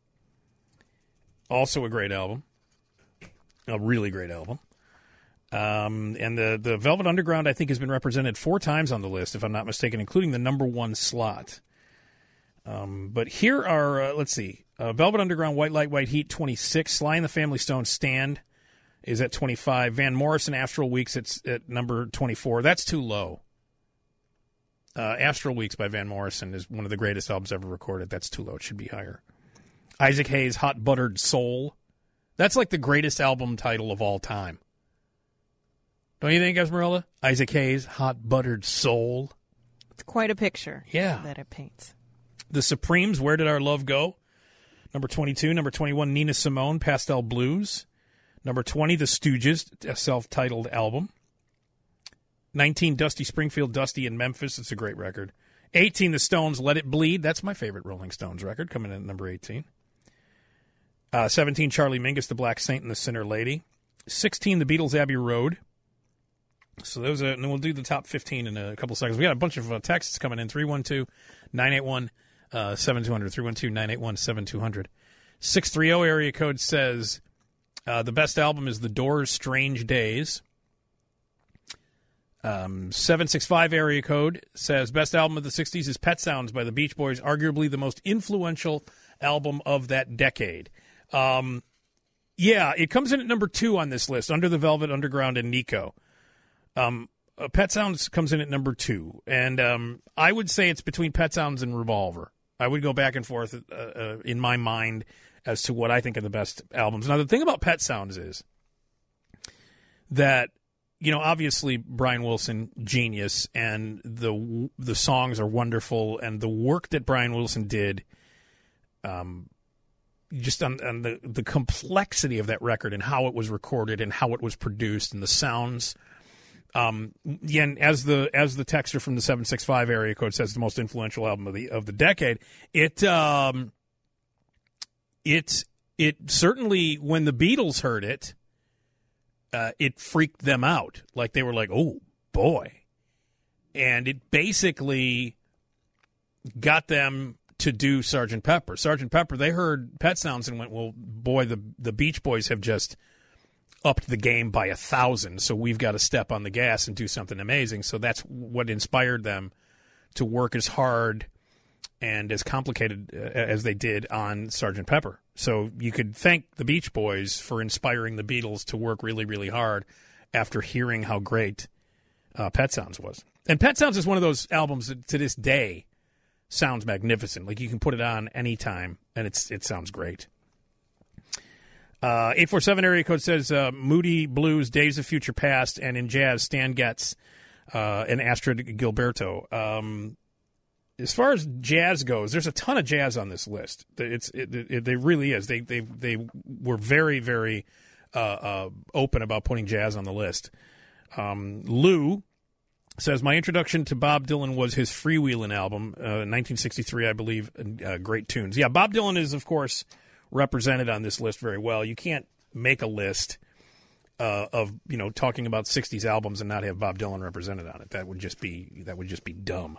Also a great album, a really great album. Um, and the the Velvet Underground, I think, has been represented four times on the list, if I'm not mistaken, including the number one slot. Um, but here are, uh, let's see, uh, Velvet Underground, White Light, White Heat, twenty-six. Sly and the Family Stone, Stand, is at twenty-five. Van Morrison, Astral Weeks, it's at number twenty-four. That's too low. Uh, Astral Weeks by Van Morrison is one of the greatest albums ever recorded. That's too low. It should be higher. Isaac Hayes, Hot Buttered Soul. That's like the greatest album title of all time. Don't you think, Esmeralda? Isaac Hayes, Hot Buttered Soul. It's quite a picture Yeah. that it paints. The Supremes, Where Did Our Love Go? Number twenty-two. Number twenty-one, Nina Simone, Pastel Blues. Number twenty, The Stooges, a self-titled album. nineteen, Dusty Springfield, Dusty in Memphis. It's a great record. eighteen, The Stones, Let It Bleed. That's my favorite Rolling Stones record, coming in at number eighteen. Uh, seventeen, Charlie Mingus, The Black Saint and the Sinner Lady. sixteen, The Beatles, Abbey Road. So those are, and then we'll do the top fifteen in a couple seconds. We got a bunch of uh, texts coming in. three one two, nine eight one, seven two zero zero. three one two, nine eight one, seven two zero zero. six three zero area code says uh, the best album is The Doors' Strange Days. Um, seven six five area code says best album of the sixties is Pet Sounds by the Beach Boys, arguably the most influential album of that decade. Um, yeah, it comes in at number two on this list, under the Velvet Underground and Nico. Um, uh, Pet Sounds comes in at number two, and um, I would say it's between Pet Sounds and Revolver. I would go back and forth uh, uh, in my mind as to what I think are the best albums. Now, the thing about Pet Sounds is that, you know, obviously Brian Wilson, genius, and the the songs are wonderful, and the work that Brian Wilson did, um, just on, on the the complexity of that record and how it was recorded and how it was produced and the sounds. Um, yeah, and as the as the texter from the seven six five area code says, the most influential album of the of the decade. It um, it it certainly, when the Beatles heard it, uh, it freaked them out. Like, they were like, "Oh boy," and it basically got them to do Sergeant Pepper. Sergeant Pepper. They heard Pet Sounds and went, "Well, boy, the the Beach Boys have just upped the game by a thousand, so we've got to step on the gas and do something amazing." So that's what inspired them to work as hard and as complicated uh, as they did on Sergeant Pepper. So you could thank the Beach Boys for inspiring the Beatles to work really, really hard after hearing how great uh, Pet Sounds was. And Pet Sounds is one of those albums that to this day sounds magnificent. Like, you can put it on anytime and it's it sounds great. Uh, eight four seven area code says uh, Moody Blues, Days of Future Past, and in jazz, Stan Getz uh, and Astrid Gilberto. Um, as far as jazz goes, there's a ton of jazz on this list. It's it, it, they really is. They they they were very very uh, uh, open about putting jazz on the list. Um, Lou says my introduction to Bob Dylan was his Freewheelin' album, uh, nineteen sixty-three, I believe. Uh, great tunes. Yeah, Bob Dylan is, of course, represented on this list very well. You can't make a list uh, of, you know, talking about sixties albums and not have Bob Dylan represented on it. That would just be that would just be dumb.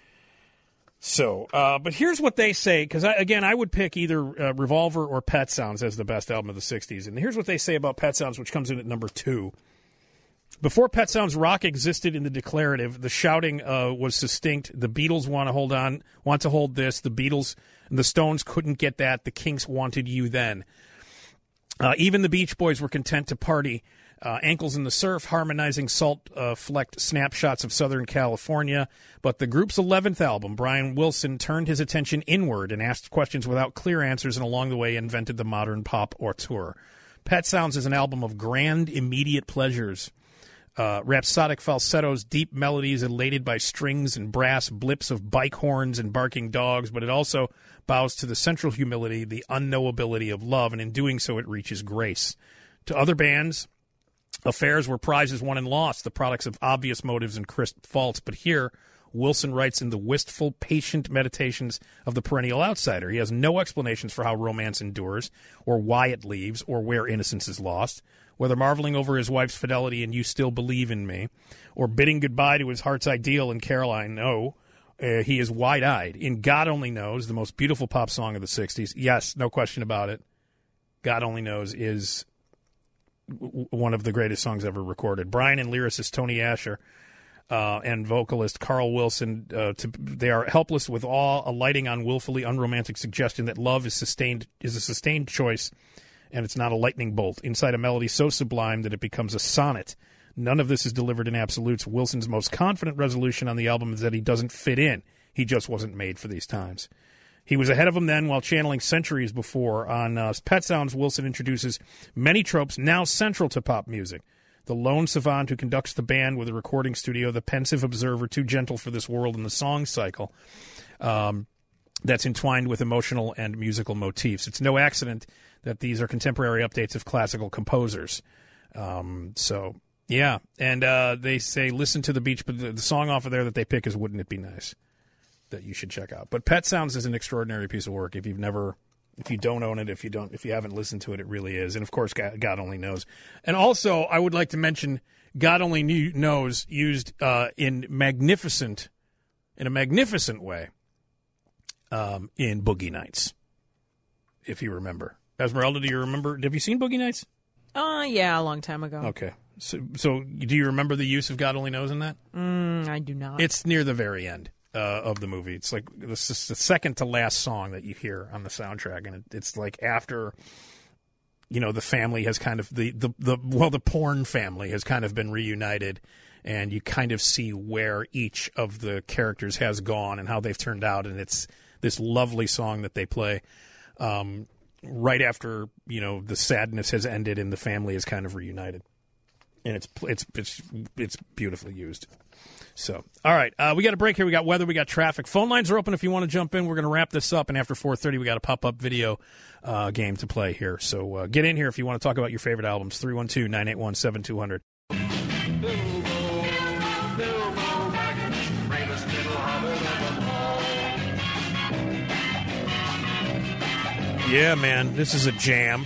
So, uh, but here's what they say, because again, I would pick either uh, Revolver or Pet Sounds as the best album of the sixties. And here's what they say about Pet Sounds, which comes in at number two. Before Pet Sounds, rock existed in the declarative. The shouting uh, was succinct. The Beatles want to hold on, want to hold this. The Beatles and the Stones couldn't get that. The Kinks wanted you then. Uh, even the Beach Boys were content to party. Uh, ankles in the surf, harmonizing salt-flecked uh, snapshots of Southern California. But the group's eleventh album, Brian Wilson turned his attention inward and asked questions without clear answers, and along the way invented the modern pop auteur. Pet Sounds is an album of grand, immediate pleasures. Uh, rhapsodic falsettos, deep melodies elated by strings and brass, blips of bike horns and barking dogs, but it also bows to the central humility, the unknowability of love, and in doing so it reaches grace. To other bands, affairs were prizes won and lost, the products of obvious motives and crisp faults, but here, Wilson writes in the wistful, patient meditations of the perennial outsider. He has no explanations for how romance endures, or why it leaves, or where innocence is lost. Whether marveling over his wife's fidelity in You Still Believe in Me, or bidding goodbye to his heart's ideal in Caroline, no, uh, he is wide-eyed. In God Only Knows, the most beautiful pop song of the sixties, yes, no question about it, God Only Knows is w- one of the greatest songs ever recorded. Brian and lyricist Tony Asher uh, and vocalist Carl Wilson, uh, to, they are helpless with awe, alighting on willfully unromantic suggestion that love is sustained is a sustained choice, and it's not a lightning bolt. Inside a melody so sublime that it becomes a sonnet. None of this is delivered in absolutes. Wilson's most confident resolution on the album is that he doesn't fit in. He just wasn't made for these times. He was ahead of them then while channeling centuries before. On uh, Pet Sounds, Wilson introduces many tropes now central to pop music. The lone savant who conducts the band with a recording studio, the pensive observer too gentle for this world in the song cycle. Um, that's entwined with emotional and musical motifs. It's no accident that these are contemporary updates of classical composers. Um, so, yeah. And uh, they say, listen to the beach, but the, the song off of there that they pick is Wouldn't It Be Nice, that you should check out. But Pet Sounds is an extraordinary piece of work. If you've never, if you don't own it, if you don't, if you haven't listened to it, it really is. And, of course, God, God Only Knows. And also, I would like to mention God Only knew, Knows used uh, in magnificent, in a magnificent way um, in Boogie Nights, if you remember. Esmeralda, do you remember? Have you seen Boogie Nights? Oh, uh, yeah, a long time ago. Okay. So, so do you remember the use of God Only Knows in that? Mm, I do not. It's near the very end uh, of the movie. It's like this is the second to last song that you hear on the soundtrack, and it, it's like after, you know, the family has kind of the, the the well, the porn family has kind of been reunited, and you kind of see where each of the characters has gone and how they've turned out, and it's this lovely song that they play. Um, right after, you know, the sadness has ended and the family is kind of reunited. And it's it's it's it's beautifully used. So, all right, uh, we got a break here. We got weather, we got traffic. Phone lines are open if you want to jump in. We're going to wrap this up, and after four thirty, we got a pop-up video uh, game to play here. So uh, get in here if you want to talk about your favorite albums. three one two, nine eight one, seven two zero zero. Yeah, man, this is a jam.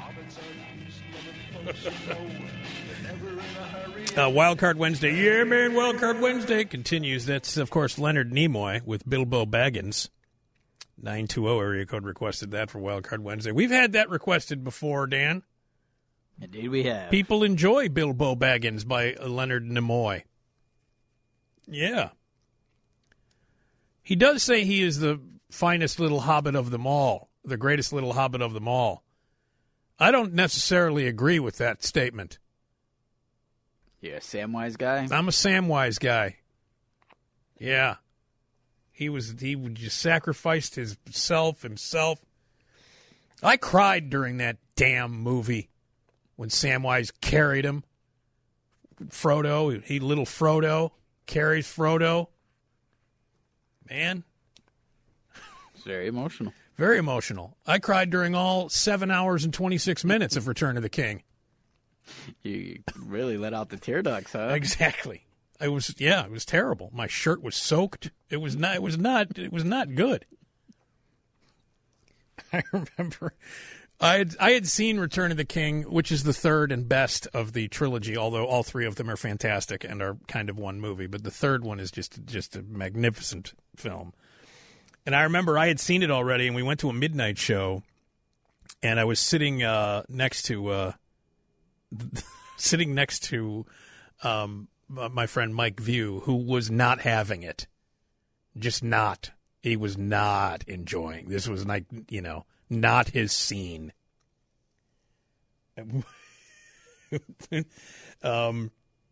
uh, Wildcard Wednesday. Yeah, man, Wildcard Wednesday continues. That's, of course, Leonard Nimoy with Bilbo Baggins. nine two zero area code requested that for Wildcard Wednesday. We've had that requested before, Dan. Indeed we have. People enjoy Bilbo Baggins by Leonard Nimoy. Yeah. He does say he is the finest little hobbit of them all. The greatest little hobbit of them all. I don't necessarily agree with that statement. You're a Samwise guy? I'm a Samwise guy. Yeah. He was he just sacrificed his self himself. I cried during that damn movie when Samwise carried him. Frodo, he little Frodo carries Frodo. Man. It's very emotional. Very emotional. I cried during all seven hours and twenty-six minutes of Return of the King. You really let out the tear ducts, huh? Exactly. I was, yeah, it was terrible. My shirt was soaked. It was not, it was not, it was not good. I remember I had, I had seen Return of the King, which is the third and best of the trilogy, although all three of them are fantastic and are kind of one movie. But the third one is just, just a magnificent film. And I remember I had seen it already, and we went to a midnight show, and I was sitting uh, next to uh, sitting next to um, my friend Mike View, who was not having it, just not. He was not enjoying. This was like, you know, not his scene. um,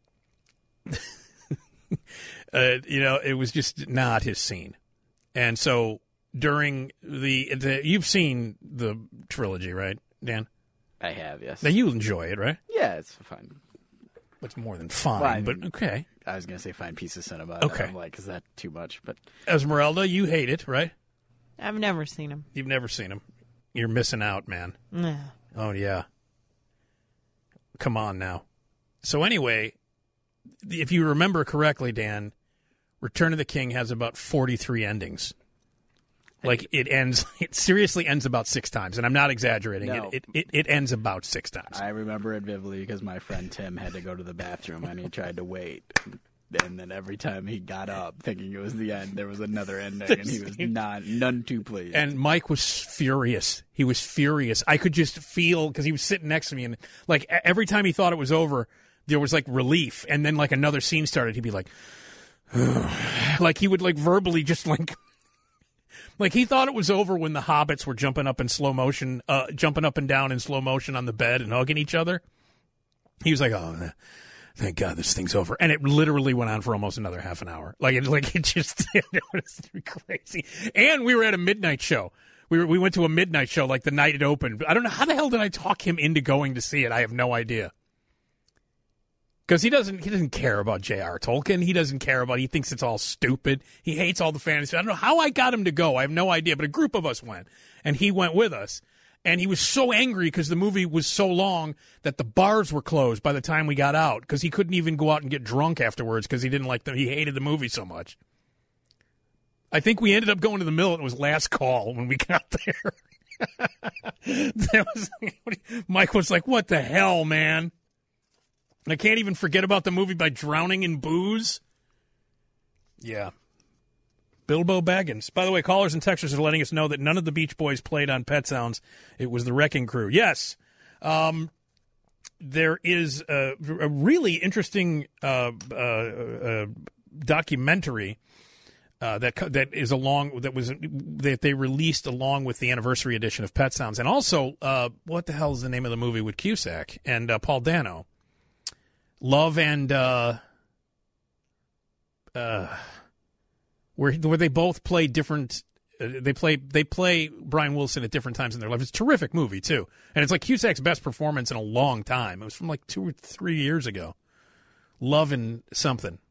uh, you know, it was just not his scene. And so during the, the, you've seen the trilogy, right, Dan? I have, yes. Now you enjoy it, right? Yeah, it's fine. It's more than fine, well, I mean, but okay. I was going to say fine piece of cinema. Okay. I'm like, is that too much? But Esmeralda, you hate it, right? I've never seen him. You've never seen him. You're missing out, man. No. Oh, yeah. Come on now. So anyway, if you remember correctly, Dan, Return of the King has about forty-three endings. Like, it ends, it seriously ends about six times, and I'm not exaggerating. No. It, it it ends about six times. I remember it vividly because my friend Tim had to go to the bathroom and he tried to wait. And then every time he got up thinking it was the end, there was another ending, and he was not none too pleased. And Mike was furious. He was furious. I could just feel, because he was sitting next to me, and like e- every time he thought it was over, there was like relief, and then like another scene started. He'd be like, like he would like verbally just like. Like, he thought it was over when the hobbits were jumping up in slow motion, uh, jumping up and down in slow motion on the bed and hugging each other. He was like, oh, thank God this thing's over. And it literally went on for almost another half an hour. Like, it, like it just it was crazy. And we were at a midnight show. We were, we went to a midnight show, like, the night it opened. I don't know, how the hell did I talk him into going to see it? I have no idea. Because he doesn't he doesn't care about J R. Tolkien. He doesn't care about, he thinks it's all stupid. He hates all the fantasy. I don't know how I got him to go. I have no idea. But a group of us went, and he went with us. And he was so angry because the movie was so long that the bars were closed by the time we got out, because he couldn't even go out and get drunk afterwards because he didn't like them. He hated the movie so much. I think we ended up going to the mill, and it was last call when we got there. That was, Mike was like, what the hell, man? I can't even forget about the movie by drowning in booze. Yeah. Bilbo Baggins. By the way, callers and texters are letting us know that none of the Beach Boys played on Pet Sounds. It was the Wrecking Crew. Yes. Um, there is a, a really interesting uh, uh, uh, documentary uh, that that is along that was that they released along with the anniversary edition of Pet Sounds, and also uh, what the hell is the name of the movie with Cusack and uh, Paul Dano? Love and uh, uh, where where they both play different. Uh, they play they play Brian Wilson at different times in their life. It's a terrific movie too, and it's like Cusack's best performance in a long time. It was from like two or three years ago. Love and something.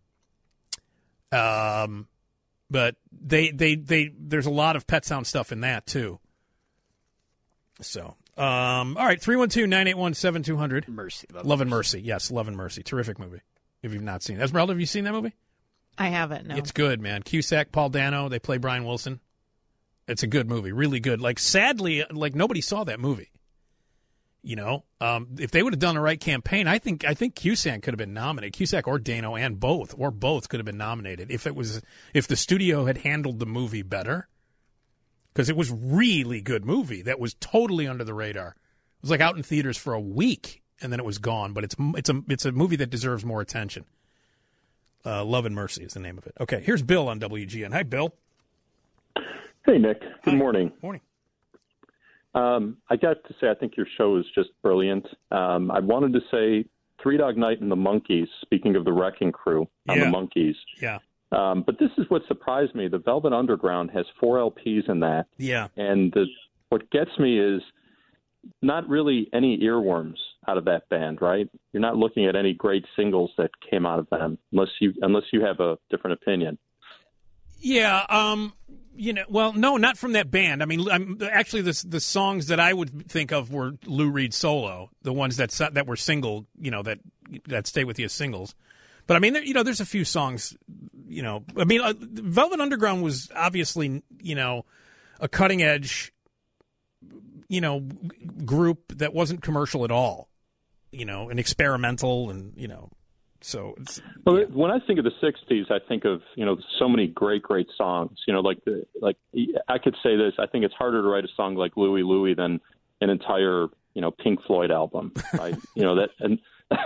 Um, but they they they there's a lot of Pet Sound stuff in that too. So. Um, all right, three one two, nine eight one, seven two zero zero. Mercy. Love, Love and Mercy. Yes, Love and Mercy. Terrific movie. If you've not seen it. Esmeralda, have you seen that movie? I haven't, no. It's good, man. Cusack, Paul Dano, they play Brian Wilson. It's a good movie. Really good. Like, sadly, like, nobody saw that movie. You know? Um, if they would have done the right campaign, I think I think Cusack could have been nominated. Cusack or Dano and both, or both could have been nominated if it was if the studio had handled the movie better. Because it was really good movie that was totally under the radar. It was like out in theaters for a week, and then it was gone. But it's it's a it's a movie that deserves more attention. Uh, Love and Mercy is the name of it. Okay, here's Bill on W G N. Hi, Bill. Hey, Nick. Good Hi. morning. Morning. Um, I got to say, I think your show is just brilliant. Um, I wanted to say Three Dog Night and the Monkees, speaking of the Wrecking Crew on Yeah. the Monkees. Yeah. Um, but this is what surprised me. The Velvet Underground has four L Ps in that. Yeah. And the, what gets me is not really any earworms out of that band, right? You're not looking at any great singles that came out of them, unless you unless you have a different opinion. Yeah, um, you know, well, no, not from that band. I mean, I'm, actually, the the songs that I would think of were Lou Reed solo, the ones that that were single, you know, that that stay with you as singles. But I mean, there, you know, there's a few songs, you know. I mean, uh, Velvet Underground was obviously, you know, a cutting edge, you know, group that wasn't commercial at all, you know, and experimental, and you know, so. It's, well, yeah. When I think of the sixties, I think of you know so many great, great songs. You know, like the like I could say this. I think it's harder to write a song like Louie Louie than an entire you know Pink Floyd album. Right? you know that and.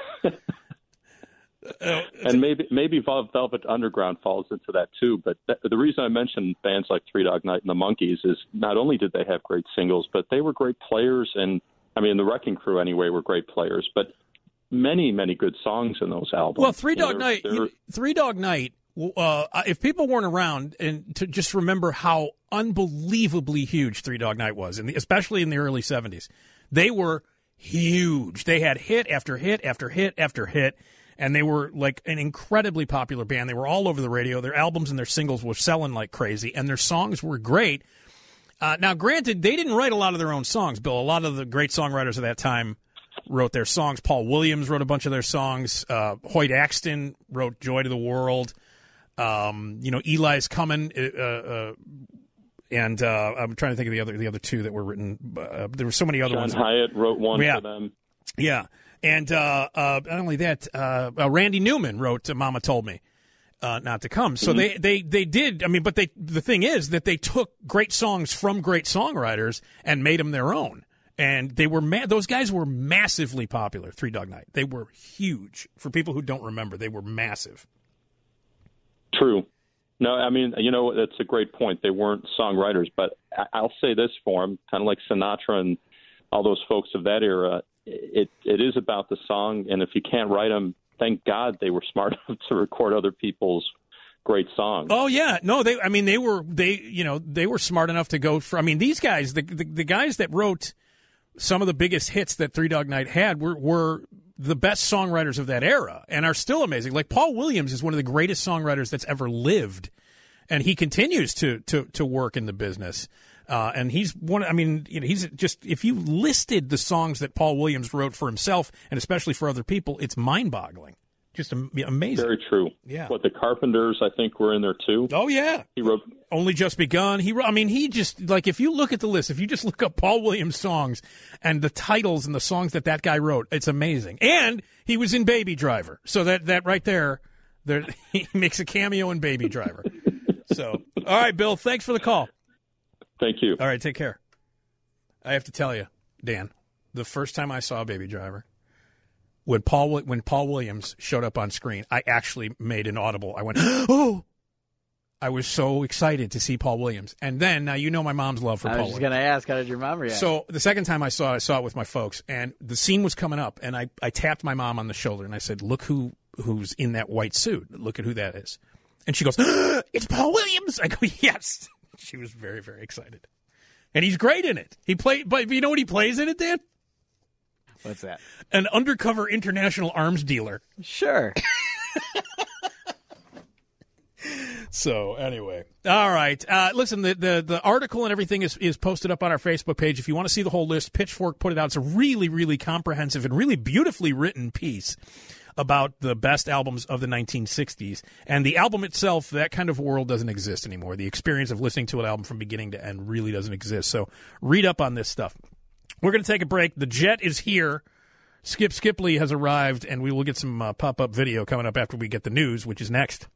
Uh, and maybe maybe Velvet Underground falls into that too. But th- the reason I mentioned bands like Three Dog Night and the Monkees is not only did they have great singles, but they were great players. And I mean, the Wrecking Crew anyway were great players. But many many good songs in those albums. Well, Three Dog you know, Night, they're, they're, Three Dog Night. Uh, if people weren't around, and to just remember how unbelievably huge Three Dog Night was, and especially in the early seventies, they were huge. They had hit after hit after hit after hit. And they were like an incredibly popular band. They were all over the radio. Their albums and their singles were selling like crazy, and their songs were great. Uh, now, granted, they didn't write a lot of their own songs, Bill. A lot of the great songwriters of that time wrote their songs. Paul Williams wrote a bunch of their songs. Uh, Hoyt Axton wrote Joy to the World. Um, you know, Eli's Coming. Uh, uh, and uh, I'm trying to think of the other the other two that were written. Uh, there were so many other John ones. John Hyatt wrote one yeah. for them. Yeah. And uh, uh, not only that, uh, uh, Randy Newman wrote uh, Mama Told Me uh, Not to Come. So mm-hmm. they, they, they did, I mean, but they the thing is that they took great songs from great songwriters and made them their own. And they were ma- those guys were massively popular, Three Dog Night. They were huge. For people who don't remember, they were massive. True. No, I mean, you know, that's a great point. They weren't songwriters, but I'll say this for them, kind of like Sinatra and all those folks of that era. It it is about the song, and if you can't write them, thank God they were smart enough to record other people's great songs. Oh yeah, no, they. I mean, they were they. You know, they were smart enough to go for. I mean, these guys, the the, the guys that wrote some of the biggest hits that Three Dog Night had were were the best songwriters of that era, and are still amazing. Like Paul Williams is one of the greatest songwriters that's ever lived, and he continues to to to work in the business. Uh, and he's one. I mean, you know, he's just. If you listed the songs that Paul Williams wrote for himself, and especially for other people, it's mind-boggling. Just am- amazing. Very true. Yeah. What the Carpenters, I think, were in there too. Oh yeah. He wrote Only Just Begun. He. Wrote, I mean, he just like if you look at the list, if you just look up Paul Williams songs and the titles and the songs that that guy wrote, it's amazing. And he was in Baby Driver, so that that right there, there he makes a cameo in Baby Driver. So, all right, Bill. Thanks for the call. Thank you. All right, take care. I have to tell you, Dan, the first time I saw Baby Driver, when Paul when Paul Williams showed up on screen, I actually made an audible. I went, oh! I was so excited to see Paul Williams. And then, now you know my mom's love for I Paul was just Williams. going to ask, how did your mom react? So the second time I saw it, I saw it with my folks, and the scene was coming up, and I, I tapped my mom on the shoulder, and I said, look who who's in that white suit. Look at who that is. And she goes, it's Paul Williams! I go, yes! She was very, very excited. And he's great in it. He played, but you know what he plays in it, Dan? What's that? An undercover international arms dealer. Sure. So anyway, all right. Uh, listen, the, the the article and everything is, is posted up on our Facebook page. If you want to see the whole list, Pitchfork put it out. It's a really, really comprehensive and really beautifully written piece about the best albums of the nineteen sixties. And the album itself, that kind of world doesn't exist anymore. The experience of listening to an album from beginning to end really doesn't exist. So read up on this stuff. We're going to take a break. The Jet is here. Skip Skipley has arrived, and we will get some uh, pop-up video coming up after we get the news, which is next.